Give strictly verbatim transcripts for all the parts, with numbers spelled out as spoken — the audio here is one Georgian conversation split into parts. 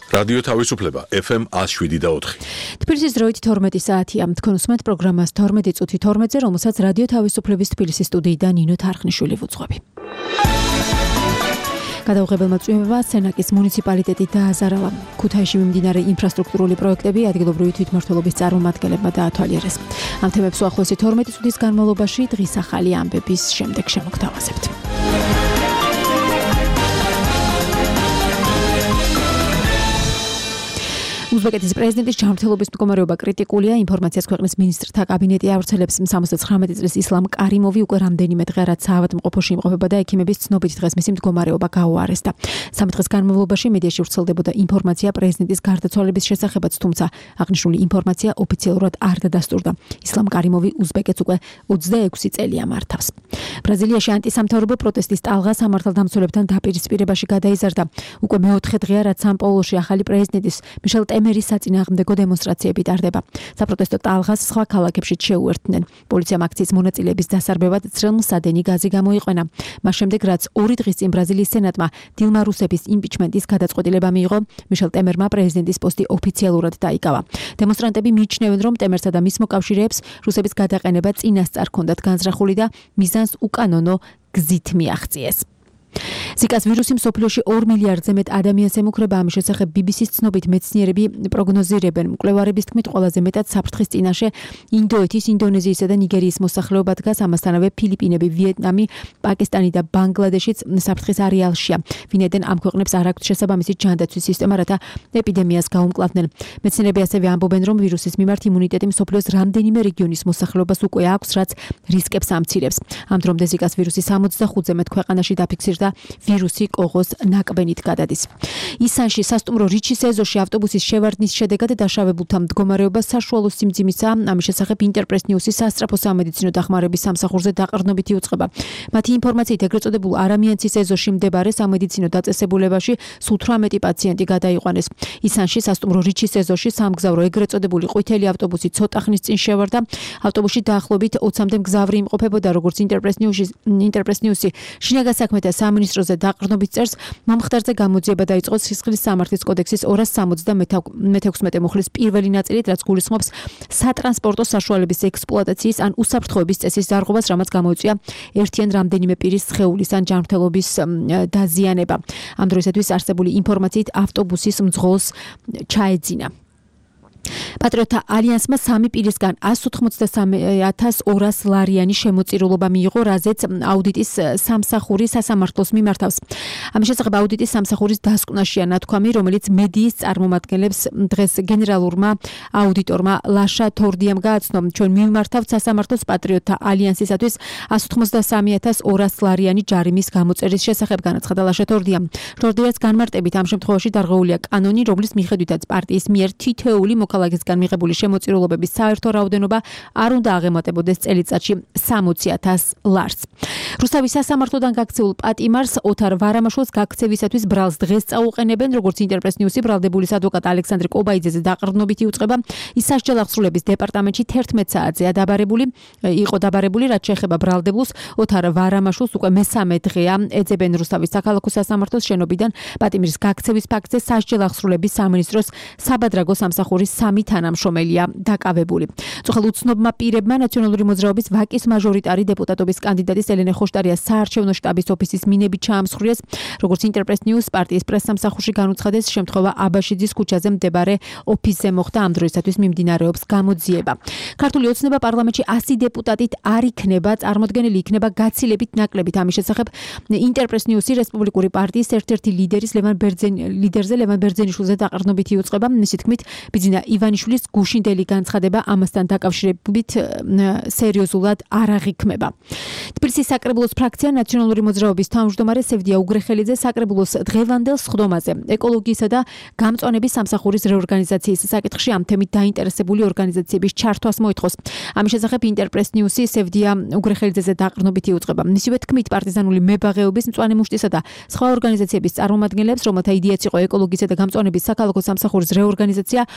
რადიო თავისუფლება ეფ ემ one oh seven და four. თბილისის დროით თორმეტი საათია. თქვენ უსმენთ პროგრამას თორმეტი წუთი თორმეტზე, რომელსაც რადიო თავისუფლების თბილისის სტუდიიდან ნინო თარხნიშვილი ვუძღვები. გადაუღებელმა წვიმებმა სენაკის მუნიციპალიტეტი დააზარალა. ქუთაისში მიმდინარე ინფრასტრუქტურული პროექტები ადგილობრივი თვითმმართველობის წარმომადგენლებმა დაათვალიერეს. ამ თემებს უახლოესი თორმეტი წუთის განმავლობაში დღის ახალი ამბების შემდეგ შემოგთავაზებთ. უზბეკეთის პრეზიდენტის ჯანმრთელობის მდგომარეობა კრიტიკულია. ინფორმაციას ქვეყნის მინისტრთა კაბინეტი ავრცელებს. სამოცდათხრამეტი წლის ისლამ კარიმოვი უკვე რამდენიმე დღე რაც საავადმყოფოში იმყოფება და ექიმების ცნობით დღეს მისი მდგომარეობა გაუარესდა. სამი დღის განმავლობაში მედიაში ვრცელდებოდა ინფორმაცია პრეზიდენტის გარდაცვალების შესახებაც, თუმცა აღნიშნული ინფორმაცია ოფიციალურად არ დადასტურდა. ისლამ კარიმოვი უზბეკეთს უკვე ოცდაექვსი წელია მართავს. ბრაზილიაში ანტისამთავრობო პროტესტის ტალღა სამართალდამცველებთან დაპირისპირებაში გადაიზარდა. უკვე მეოთხე დღეა რაც სან-პაულოში ახალი პრეზიდენტის მიშელ ტემერის საწინააღმდეგო დემონსტრაციები ტარდება. საპროტესტო ტალღას სხვა ქალაქებშიც შეუერთდნენ. პოლიციამ აქციის მონაწილეების დასარბევად ცრემლსადენი გაზი გამოიყვანა. მას შემდეგ რაც ორი დღის წინ ბრაზილიის სენატმა დილმა რუსეფის იმპიჩმენტის გადაწყვეტილება მიიღო, მიშელ ტემერმა პრეზიდენტის პოსტი ოფიციალურად დაიკავა. დემონსტრანტები მიიჩნევენ, რომ ტემერსა და მის მოკავშირეებს რუსების გადაყენება წინასწარ ჰქონდათ განზრახული და მიზანს უკანონო გზით მიაღწიეს. ზიკას ვირუსი მსოფლიოში ორ მილიარდზე მეტ ადამიანს ემუქრება. ამის შესახებ ბი ბი სის ცნობით მეცნიერები პროგნოზირებენ. მკვლევარების თქმით, ყველაზე მეტად საფრთხის წინაშე ინდოეთის, ინდონეზიისა და ნიგერიის მოსახლეობა დგას. ამასთანავე ფილიპინები, ვიეტნამი, პაკისტანი და ბანგლადეშიც საფრთხის არეალშია. ვინაიდან ამ ქვეყნებს არ აქვთ შესაბამისი ჯანდაცვის სისტემა, რათა ეპიდემიას გაუმკლავდნენ. მეცნიერები ასევე ამბობენ, რომ ვირუსის მიმართ იმუნიტეტი მსოფლიოს რამდენიმე რეგიონის მოსახლეობას უკვე აქვს, რაც რისკებს ამცირებს. ამ დრომდე ზიკას ვირუსი სამოცდახუთზე მეტ ქვეყანაში დაფიქსირდა და ვირუსი კოღოს ნაკბენით გადადის. ისანში სასტუმრო რიჩის ეზოში ავტობუსის შევარდნის შედეგად დაშავებულთა მდგომარეობა საშუალო სიმძიმისაა. ამის შესახებ ინტერპრეს ნიუსი სასწრაფო სამედიცინო დახმარების სამსახურზე დაყრდნობითი უწყება. მათი ინფორმაციით ეგრეთ წოდებულ არამიანცის ეზოში მდებარე სამედიცინო დაწესებულებაში სულ თვრამეტი პაციენტი გადაიყვანეს. ისანში სასტუმრო რიჩის ეზოში სამგზავრო ეგრეთ წოდებული ყვითელი ავტობუსი ცოტა ხნის წინ შევარდა. ავტობუსში დაახლოებით ოცამდე მგზავრი იმყოფებოდა, როგორც ინტერპრეს ნიუსი ინტერპრეს ნიუსი შინაგან საქმეთა სამინისტროზე დაყრდნობით წერს, მომხდარზე გამოძიება დაიწყო სისხლის სამართლის კოდექსის ორას სამოცდამეექვსმეტე მუხლის პირველი ნაწილით, რაც გულისხმობს სატრანსპორტო საშუალების ექსპლუატაციის ან უსაფრთხოების წესის დარღვევას, რამაც გამოიწვია ერთი ან რამდენიმე პირის სხეულის ან ჯანმრთელობის დაზიანება. ამ დროისათვის არსებული ინფორმაციით ავტობუსის მძღოლს ჩაეძინა. პატრიოტთა ალიანსმა სამი პირისგან ას ოთხმოცდასამი ათას ორას ლარიანი შემოწირულობა მიიღო, რაზეც აუდიტის სამსახური სასამართლოს მიმართავს. ამის შესახებ აუდიტის სამსახურის დასკვნაშია ნათქვამი, რომელიც მედიის წარმომადგენლებს დღეს გენერალურმა აუდიტორმა ლაშა თორდიამ გააცნო. ჩვენ მივმართავთ სასამართლოს პატრიოტთა ალიანსისათვის ას ოთხმოცდასამი ათას ორას ლარიანი ჯარიმის გამოწერის შესახებ, განაცხადა ლაშა თორდიამ. თორდიას განმარტებით ამ შემთხვევაში დარღვეულია კანონი, რომლის მიხედვითაც პარტიის მიერ თითოეული მოქალაქისგან მიღებული შემოწირულობების საერთო რაოდენობა არ უნდა აღემატებოდეს წელიწადში სამოცი ათას ლარს. რუსთავის სასამართლოდან გაქცეულ პატიმარს ოთარ ვარამაშვილს გაქცევისათვის ბრალს დღეს წაუყენებენ, როგორც ინტერპრეს ნიუსი ბრალდებულის ადვოკატ ალექსანდრე კობაიძეზე დაყრდნობითი უწყება. ის სასჯელ აღსრულების დეპარტამენტში თერთმეტ საათზეა დაბარებული, იყო დაბარებული, რაც შეეხება ბრალდებულს. ოთარ ვარამაშვილს უკვე მესამე დღეა ეძებენ რუსთავის საქალაქო სასამართლოს შენობიდან პატიმრის გაქცევის ფაქტზე. სასჯელ აღსრულების სამინისტროს საბადრაგო სამსახურის სამი თანამშრომელია დაკავებული. წუხელ უცნობმა პირებმა ნაციონალური მოძრაობის ვაკის მაჟორიტარი დეპუტატობის კანდიდატის ელენე ხოშტარიას საარჩევნო შტაბის ოფისის მინებით ჩაამსხვრიეს. როგორც ინტერპრეს ნიუს პარტიის პრესსამსახურში განუცხადეს, შემთხვევა აბაშიძის ქუჩაზე მდებარე ოფისზე მოხდა. ამ დროისათვის მიმდინარეობს გამოძიება. ქართული ოცნება პარლამენტში ასი დეპუტატით არ იქნება წარმოდგენილი, იქნება გაცილებით ნაკლებით. ამის შესახებ ინტერპრეს ნიუსი რესპუბლიკური პარტიის ერთ-ერთი ლიდერის ლევან ბერძენი ლიდერზე ლევან ბერძენიშვილზე დაყრდნობითი უწყება. მისი თქმით, ბიძინა ივანიშვილის გუშინდელი განცხადება ამასთან დაკავშირებით სერიოზულად არ აღიქმება. თბილისის საკრებულოს ფრაქცია ნაციონალური მოძრაობის თავმჯდომარე სევდია უგრეხელიძე საკრებულოს დღევანდელ სხდომაზე ეკოლოგიისა და გამწვანების სამსახურის რეორგანიზაციის საკითხში ამ თემით დაინტერესებული ორგანიზაციების ჩართვას მოითხოვს. ამის შესახებ ინტერპრეს ნიუსი სევდია უგრეხელიძეზე დაყრდნობითი უწყება. მისივე თქმით, პარტიზანული მებაღეობის მწვანე მუშტისა და სხვა ორგანიზაციების წარმომადგენლებს, რომელთა იდეაც იყო ეკოლოგიისა და გამწვანების საქალაქო სამსახურის რეორგანიზაცია,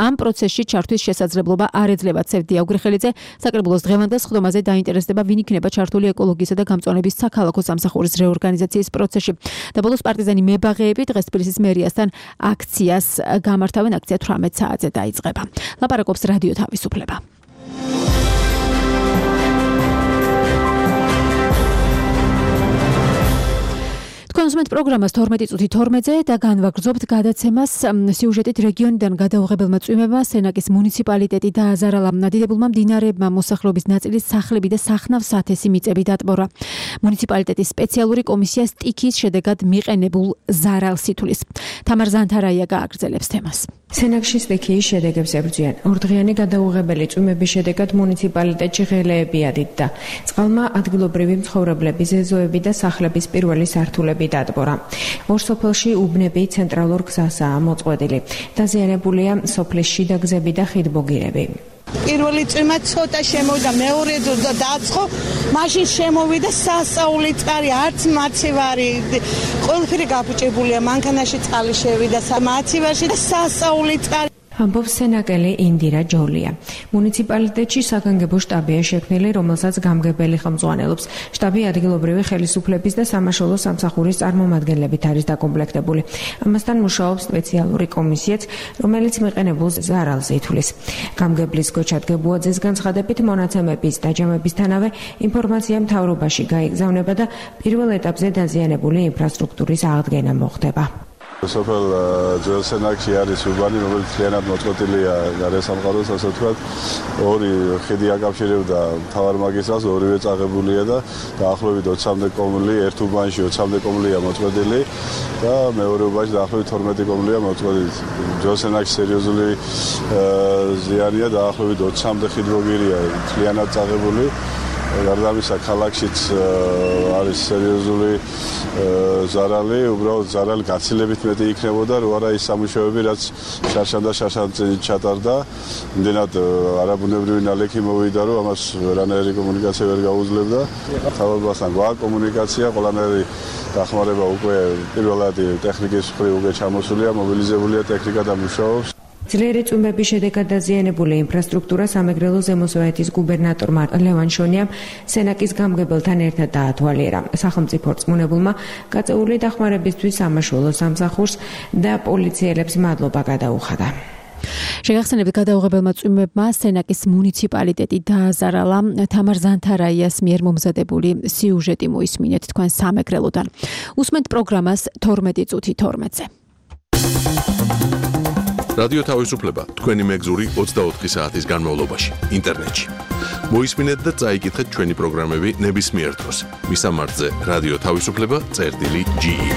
ამ პროცესში ჩართვის შესაძლებლობა არ ეძლევა ცევ დიაუგრიხელიძე. საკრებულოს დღევანდელ სხდომაზე დაინტერესდება, ვინ იქნება ჩართული ეკოლოგიისა და გამწვანების საქალაქო სამსახურის რეორგანიზაციის პროცესში. და ბოლოს პარტიზანი მებაღეები დღეს თბილისის მერიასთან აქციას გამართავენ. აქცია თვრამეტ საათზე დაიწყება. ლაპარაკობს რადიო თავისუფლება. კონსუმენტ პროგრამას თორმეტი წუთი თორმეტზე და განვაგრძობთ გადაცემას სიუჟეტით რეგიონიდან გადაუღებელმა წვიმებმა სენაკის მუნიციპალიტეტი დააზარალა. დიდებულმა მდინარეებმა მოსახლეობის ნაწილის სახლები და სახნავ-სათესი მიწები დატბორა. მუნიციპალიტეტის სპეციალური კომისია სტიქის შედეგად მიყენებულ ზარალს ითვლის. თამარ ზანთარაია გააგრძელებს თემას. სენაკში სტიქიის შედეგებს ებრძვიან. ორდღიანი გადაუღებელი წვიმების შედეგად მუნიციპალიტეტში ღელეები ადიდდა. წყალმა ადგილობრივი მცხოვრებლების ეზოები და სახლების პირველი სართულები დატბორა. ორ სოფელში უბნები ცენტრალურ გზასაა მოწყვეტილი. დაზიანებულია სოფლის შიდა გზები და ხიდბოგირები. პირველი წვიმა ცოტა შემოვიდა, მეორე დრო დაწყო, მაშინ შემოვიდა სასაული წყალი, არც მაცივარი, ყველაფერი გაფუჭებულია, მანქანაში წყალი შევიდა, მაცივარში და სასაული წყალი. ამბობს სენაკელი ინდირა ჯოლია. მუნიციპალიტეტში საგანგებო შტაბია შექმნილი, რომელსაც გამგებელი ხელმძღვანელობს. შტაბი ადგილობრივი ხელისუფლების და სამაშველო სამსახურის წარმომადგენლებით არის დაკომპლექტებული. ამასთან მუშაობს სპეციალური კომისიაც, რომელიც მიყენებულ ზარალს ითვლის. გამგებლის გოჩა დგებუაძეს განცხადებით, მონაცემების დაჯამებისთანავე ინფორმაცია მთავრობაში გაიგზავნება და პირველ ეტაპზე დაზიანებული ინფრასტრუქტურის აღდგენა მოხდება. სოფელ ძველ სენაკში არის უბანი, რომელიც მთლიანად მოწყვეტილია გარესამყაროს, ასე ვთქვათ. ორი ხიდი აკავშირებდა მთავარ მაგისტრალს, ორივე წაღებულია და დაახლოებით ოცამდე კომლი, ერთ უბანში ოცამდე კომლია მოწყვეტილი და მეორე უბანში დაახლოებით თორმეტი კომლია მოწყვეტილი. ძველ სენაკში სერიოზული ზიანია, დაახლოებით ოცამდე ხიდბოგირია მთლიანად წაღებული. გარდა ამისა, ქალაქშიც არის სერიოზული ზარალი, უბრალოდ ზარალი გაცილებით მეტი იქნებოდა, რო არა ის სამუშაოები, რაც შარშან და შარშან ჩატარდა. იმდენად არაბუნებრივი ნალექი მოვიდა, რომ ამას ვერანაირი კომუნიკაცია ვერ გაუძლებდა. თავებასთან გვაქვს კომუნიკაცია, ყველანაირი დახმარება უკვე პირველადი ტექნიკის მხრივ უკვე ჩამოსულია, მობილიზებულია ტექნიკა და მუშაობს. ძლიერი წვიმების შედეგად დაზიანებული ინფრასტრუქტურა სამეგრელო ზემოსვეთის გუბერნატორმა ლევან შონიამ სენაკის გამგებელთან ერთად დაათვალიერა. სახელმწიფო რწმუნებულმა გაწეული დახმარებისთვის სამაშველო სამსახურს და პოლიციელებს მადლობა გადაუხადა. შეგახსენებთ, გადაუღებელმა წვიმებმა სენაკის მუნიციპალიტეტი დააზარალა. თამარ ზანთარაიას მიერ მომზადებული სიუჟეტი მოისმინეთ თქვენ სამეგრელოდან. უსმენთ პროგრამას თორმეტი წუთი თორმეტზე. რადიო თავისუფლება თქვენი მეგზური ოცდაოთხი საათის განმავლობაში ინტერნეტში. მოისმინეთ და წაიკითხეთ ჩვენი პროგრამები ნებისმიერ დროს. მისამართზე რადიო თავისუფლება წერტილი ჯი ი.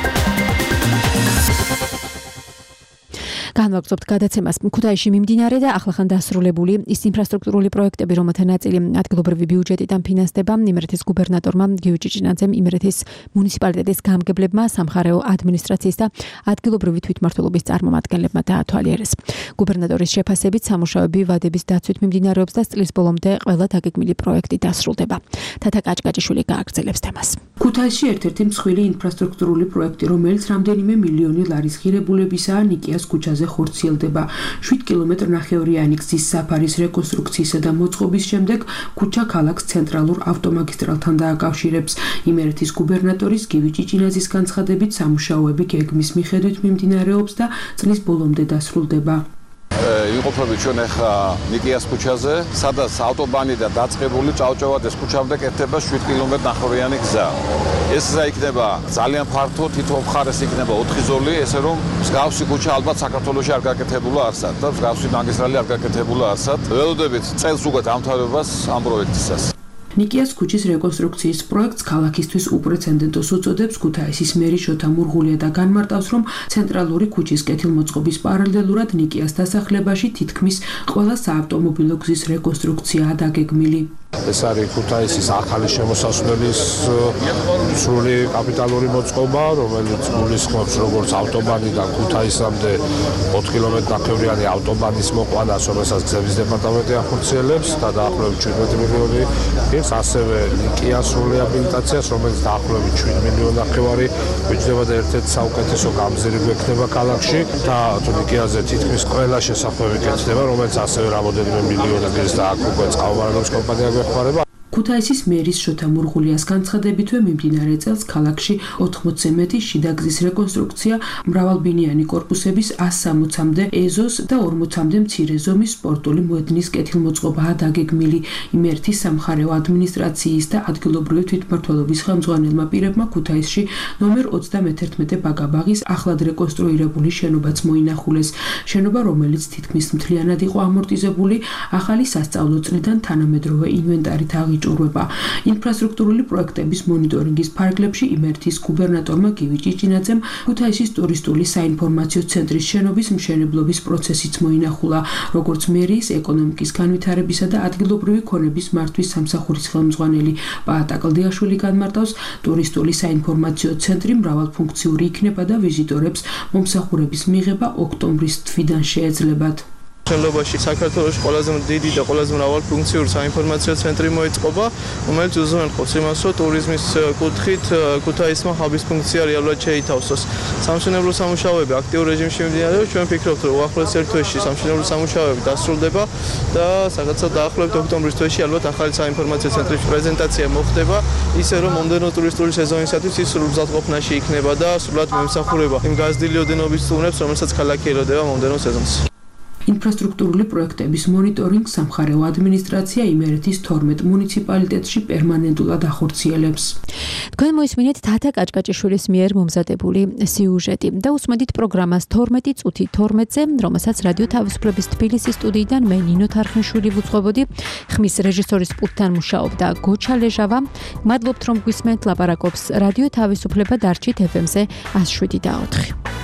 განვაგრძობთ გადაცემას. ქუთაისში მიმდინარე და ახლახან დასრულებული ის ინფრასტრუქტურული პროექტები, რომელთა ნაწილი ადგილობრივი ბიუჯეტიდან ფინანსდება, იმერეთის გუბერნატორმა გიორგი ჭიჭინაძემ, იმერეთის მუნიციპალიტეტის გამგებლებმა, სამხარეო ადმინისტრაციის და ადგილობრივი თვითმმართველობის წარმომადგენლებმა დაათვალიერეს. გუბერნატორის შეფასებით, სამუშაოები ვადების დაცვით მიმდინარეობს და წლის ბოლომდე ყველა დაგეგმილი პროექტი დასრულდება. თათა კაჭკაჭიშვილი გააგრძელებს თემას. ქუთაისში ერთ-ერთი მსხვილი ინფრასტრუქტურული პროექტი, რომელიც რამდენიმე მილიონი ლარის ღირებულებისაა, ნიკიას ქუჩაზე ხორციელდება. შვიდ კილომეტრ ნახევრიანი გზის საფარის რეკონსტრუქციისა და მოწყობის შემდეგ ქუჩა ქალაქს ცენტრალურ ავტომაგისტრალთან დააკავშირებს. იმერეთის გუბერნატორის გივი ჭიჭინაძის განცხადებით, სამუშაოები გეგმის მიხედვით მიმდინარეობს და წლის ბოლომდე დასრულდება. იმყოფებით ჩვენ ახლა ნიკიას ქუჩაზე, სადაც ავტობანი და დაწყებული ჭავჭავაძეს ქუჩამდე კეთდება შვიდ კილომეტრ ნახევრიანი გზა. ეს გზა იქნება ძალიან ფართო, თითო მხარეს იქნება ოთხი ზოლი, ესე რომ მსგავსი ქუჩა ალბათ საქართველოში არ გაკეთებულა არსად და მსგავსი მაგისტრალი არ გაკეთებულა არსად. ველოდებით წელს უკვე დამთავრებას ამ პროექტისას. ნიკიას ქუჩის რეკონსტრუქციის პროექტს ქალაქისთვის უპრეცედენტოს უწოდებს. ქუთაისის მერი შოთა მურღულია და განმარტავს, რომ ცენტრალური ქუჩის კეთილმოწყობის პარალელურად ნიკიას დასახლებაში თითქმის ყველა საავტომობილო გზის რეკონსტრუქციაა დაგეგმილი. ეს არის ქუთაისის ახალი შემოსასვლელის სრული კაპიტალური მოწყობა, რომელიც გულისხმობს როგორც ავტობანიდან ქუთაისამდე ოთხ კილომეტრიანი ავტობანის მოყვანას, რომელსაც გზების დეპარტამენტი ახორციელებს და დაახლოებით შვიდმეტი მილიონი ის ასევე ნიკიას სრული აბილიტაციას, რომელიც დაახლოებით შვიდ მილიონი ნახევარი მიჯდება და ერთ-ერთი საუკეთესო გამზირი გვექნება ქალაქში და ნიკიაზე თითქმის ყველა შესახვევი კეთდება, რომელიც ასევე რამოდენიმე მილიონების და აქ უკვე წყალმოვარდნის კომპანია გვეხმარება. ქუთაისის მერის შოთა მურღულიას განცხადებითვე მიმდინარე წელს ქალაქში ოთხმოცზე მეტი შიდაგზის რეკონსტრუქცია, მრავალბინიანი კორპუსების ასი სამოცამდე ეზოს და ორმოცამდე მცირე ზომის სპორტული მოედნის კეთილმოწყობაა დაგეგმილი. იმერთის სამხარეო ადმინისტრაციის და ადგილობრივი თვითმმართველობის ხელმძღვანელმა პირებმა ქუთაისში ნომერ ოცდამეთერთმეტე ბაგაბაღის ახლად რეკონსტრუირებული შენობაც მოინახულეს. შენობა, რომელიც თითქმის მთლიანად იყო ამორტიზებული, ახალი სასწავლო წლიდან თანამედროვე ინვენტარით აღიჭურვა. ინფრასტრუქტურული პროექტების მონიტორინგის ფარგლებში იმერთის გუბერნატორმა გივი ჭიჭინაძემ ქუთაისის ტურისტული საინფორმაციო ცენტრის შენობის მშენებლობის პროცესიც მოინახულა, როგორც მერიის ეკონომიკის განვითარებისა და ადგილობრივი ქონების მართვის სამსახურის ხელმძღვანელი პაატა კლდიაშვილი განმარტავს, ტურისტული საინფორმაციო ცენტრი მრავალფუნქციური იქნება და ვიზიტორებს მომსახურების მიღება ოქტომბრის თვიდან შეეძლებათ. მშენებლობაში საქართველოში ყველაზე დიდი და ყველაზე მრავალფუნქციური საინფორმაციო ცენტრი მოეწყობა, რომელიც უზრუნველყოფს იმას, რომ ტურიზმის კუთხით ქუთაისმა ჰაბის ფუნქცია რეალურად შეითავსოს. სამშენებლო სამუშაოები აქტიურ რეჟიმში მიმდინარეობს, ჩვენ ვფიქრობთ, რომ უახლოეს ერთ თვეში სამშენებლო სამუშაოები დასრულდება და რაღაცა დაახლოებით ოქტომბრის თვეში ალბათ ახალი საინფორმაციო ცენტრის პრეზენტაცია მოხდება, ისე რომ მომდევნო ტურისტული სეზონისათვის ის სრულუზრდყოფნაში იქნება და სრულად მომსახურება იმ გაზრდილი ოდენობის სტუმრებს, რომელსაც ქალაქი ელოდება მომდევნო სეზონს. ინფრასტრუქტურული პროექტების მონიტორინგს სამხარეო ადმინისტრაცია იმერეთის თორმეტ მუნიციპალიტეტში პერმანენტულად ახორციელებს. თქვენ მოისმინეთ თათა კაჭკაჭიშვილის მიერ მომზადებული სიუჟეტი და უსმენთ პროგრამას თორმეტი წუთი თორმეტზე, რომელსაც რადიო თავისუფლების თბილისის სტუდიიდან მე ნინო თარხნიშვილი ვუძღვებოდი. ხმის რეჟისორის პულტთან მუშაობდა გოჩა ლეჟავა. მადლობთ რომ გვისმენთ, ლაპარაკობს რადიო თავისუფლება დარჩით ეფ ემზე ათს შვიდი და ოთხი.